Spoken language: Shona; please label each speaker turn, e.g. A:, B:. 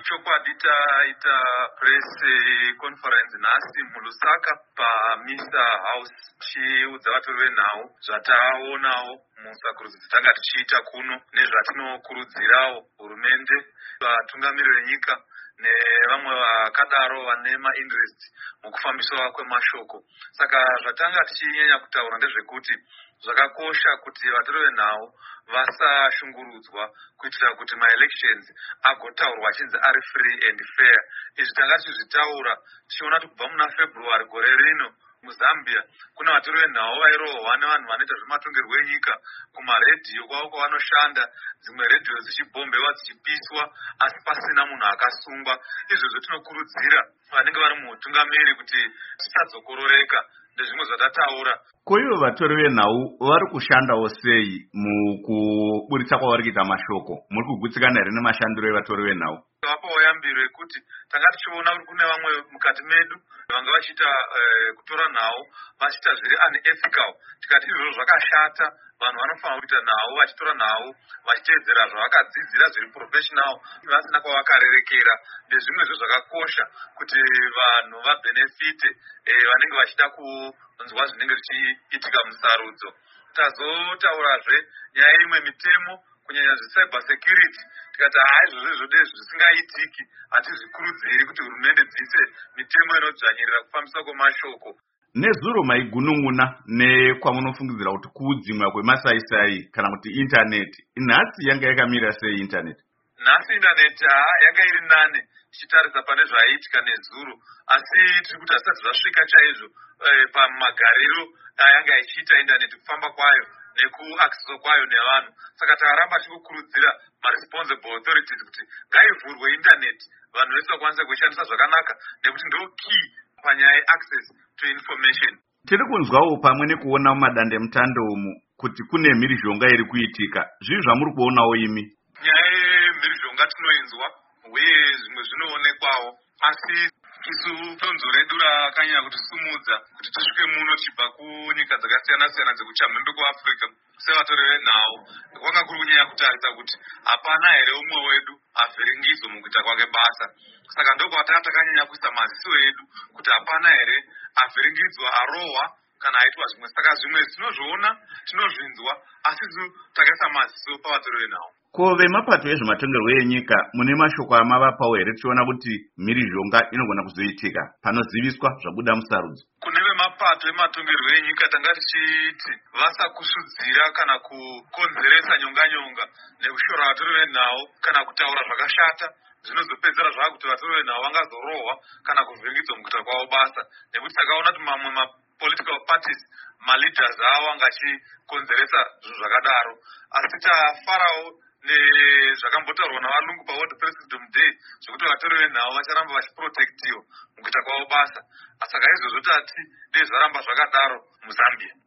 A: chokwadi taita press conference nhasi mulusaka paMISA House tichiudza vatori venhau zvataonawo musakurudzo dzatanga tichiita kuno nezvatinokurudzirawo hurumende, vatungamiriri venyika nevamwe vakadaro vane mainterest mukufambiswa kwemashoko. Saka zvatanga tichinyanya kutaura ndezvekuti zvakakosha kuti vatori venhau vasashungurudzwa kuitira kuti maelections agotaurwa achinzi ari free and fair. Izvi tanga tichizvitaura tichiona kuti kubva muna February gore rino muZambia kuna vatori venhau vairohwa nevanhu vanoita zvematongerwo enyika kumaredhiyo kwavo kwavanoshanda, dzimwe redhiyo dzichibhombewa dzichipiswa asi pasina munhu akasungwa. Izvozvo tinokurudzira vanenge vari mutungamiri kuti tisadzokororeka ndezvimwe zvatataura.
B: Ko ivo vatori venhau vari kushandawo sei mukuburitsa kwavari kuita mashoko? Muri kugutsikana here nemashandiro evatori venhau?
A: Vapawo yambiro yekuti tanga tichiona kuti kune vamwe mukati medu vanga vachiita kutora nhau vachiita zviri unethical. Tikati izvozvo zvakashata, vanhu vanofanira kuita nhau vachitora nhau vachiteedzera zvavakadzidzira zviri professional vasina kwavakarerekera. Ndezvimwezvo zvakakosha kuti vanhu vabenefite vanenge vachida kunzwa zvinenge zvichiitika musarudzo. Tazotaurazve nyaya imwe mitemo kunyanya zvecyber security. Tikati izvozvo zvisingaitiki, hatizvikurudziri kuti hurumende dziise mitemo inodzvanyirira kufambiswa kwemashoko.
B: Nezuro maigunun'una nekwamunofungidzira kuti kuudzimwa kwemasaisai kana kuti internet nhasi yanga yakamira sei internet?
A: Nhasi internet yanga iri nane tichitarisa pane zvaiitika nezuro, asi tiri kuti hasati zvasvika chaizvo pamagariro ayanga ichiita internet kufamba kwayo nekuaccess kwayo nevanhu. Saka takaramba tichikurudzira maresponsible authorities kuti ngaivhurwe internet vanhu vese vakwanise kuishandisa zvakanaka, nekuti ndo key panyaya yeaccess to information.
B: Tiri kunzwawo pamwe nekuona mumadande mutando umu kuti kune mhirizhonga iri kuitika. Zvii zvamuri kuonawo imi?
A: Nyaya yemhirizhonga tinoinzwa uye zvimwe zvinoonekwawo, asi isu donzo redu rakanyanya kutisumudza kuti tisvike muno tichibva kunyika dzakasiyana-siyana dzekuchamhembe kuAfrica sevatori venhau, kwanga kuri kunyanya kutarisa kuti hapana here umwe wedu avhiringidzwa mukuita kwake basa. Saka ndokwatanga takanyanya kuisa maziso edu kuti hapana here avhiringidzwa, arohwa kana aitwa zvimwe. Saka zvimwe tinozviona, tinozvinzwa, asi takaisa maziso pavatori venhau.
B: Ko vemapato ezvematongerwo enyika mune mashoko amavapawo here tichiona kuti mhirizhonga inogona kuzoitika panoziviswa zvabuda musarudzo?
A: Kune vemapato ematongerwo enyika tanga tichiti vasakusudzira kana kukonzeresa nyonganyonga nekushora vatori venhau kana kutaura zvakashata zvinozopedzera zvava kuti vatori venhau vangazorohwa kana kuvhingidzwa mukuita kwavo basa. Nekuti takaona kuti mamwe mapolitical parties maleaders avo anga achikonzeresa zvinhu zvakadaro, asi tafarawo nezvakambotaurwa navarungu paWorld Press Freedom Day zvokuti vatori venhau vacharamba vachiprotectiwa mukuita kwavo basa. Saka izvozvo tati dei zvaramba zvakadaro muZambia.